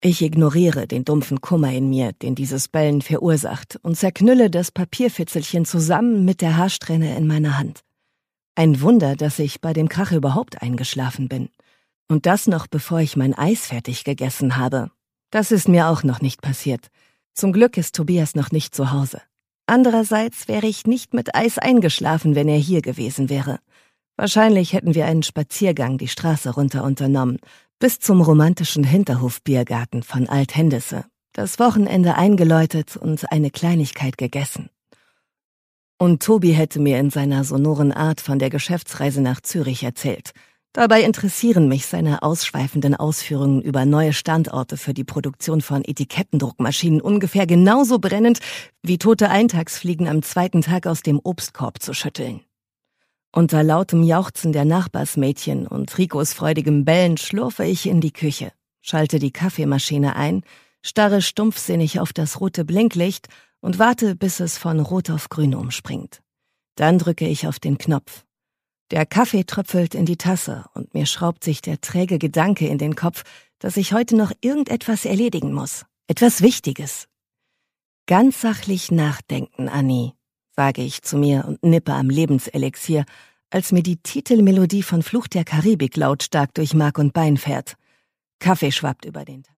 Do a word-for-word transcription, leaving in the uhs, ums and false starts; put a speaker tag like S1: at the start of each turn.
S1: Ich ignoriere den dumpfen Kummer in mir, den dieses Bellen verursacht, und zerknülle das Papierfitzelchen zusammen mit der Haarsträhne in meiner Hand. Ein Wunder, dass ich bei dem Krach überhaupt eingeschlafen bin. Und das noch, bevor ich mein Eis fertig gegessen habe. Das ist mir auch noch nicht passiert. Zum Glück ist Tobias noch nicht zu Hause. Andererseits wäre ich nicht mit Eis eingeschlafen, wenn er hier gewesen wäre. Wahrscheinlich hätten wir einen Spaziergang die Straße runter unternommen, bis zum romantischen Hinterhofbiergarten von Alt-Hendesse, das Wochenende eingeläutet und eine Kleinigkeit gegessen. Und Tobi hätte mir in seiner sonoren Art von der Geschäftsreise nach Zürich erzählt. Dabei interessieren mich seine ausschweifenden Ausführungen über neue Standorte für die Produktion von Etikettendruckmaschinen ungefähr genauso brennend, wie tote Eintagsfliegen am zweiten Tag aus dem Obstkorb zu schütteln. Unter lautem Jauchzen der Nachbarsmädchen und Ricos freudigem Bellen schlurfe ich in die Küche, schalte die Kaffeemaschine ein, starre stumpfsinnig auf das rote Blinklicht und warte, bis es von Rot auf Grün umspringt. Dann drücke ich auf den Knopf. Der Kaffee tröpfelt in die Tasse und mir schraubt sich der träge Gedanke in den Kopf, dass ich heute noch irgendetwas erledigen muss. Etwas Wichtiges. Ganz sachlich nachdenken, Annie, sage ich zu mir und nippe am Lebenselixier, als mir die Titelmelodie von Fluch der Karibik lautstark durch Mark und Bein fährt. Kaffee schwappt über den Tag.